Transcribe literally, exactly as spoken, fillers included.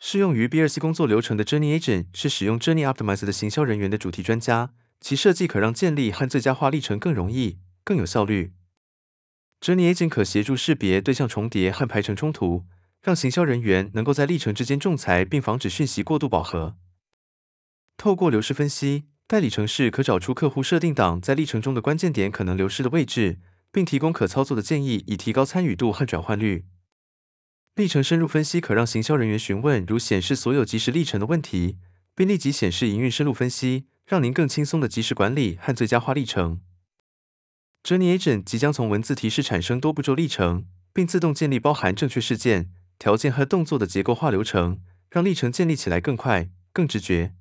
适用于 B 二 C 工作流程的 Journey Agent 是使用 Journey Optimizer 的行销人员的主题专家，其设计可让建立和最佳化历程更容易、更有效率。Journey Agent 可协助识别对象重叠和排程冲突，让行销人员能够在历程之间仲裁，并防止讯息过度饱和。透过流失分析，代理程式可找出客户设定档在历程中的关键点可能流失的位置，并提供可操作的建议，以提高参与度和转换率。历程深入分析可让行销人员询问如显示所有即时历程的问题，并立即显示营运深入分析，让您更轻松的及时管理和最佳化历程。Journey Agent 即将从文字提示产生多步骤历程，并自动建立包含正确事件、条件和动作的结构化流程，让历程建立起来更快、更直觉。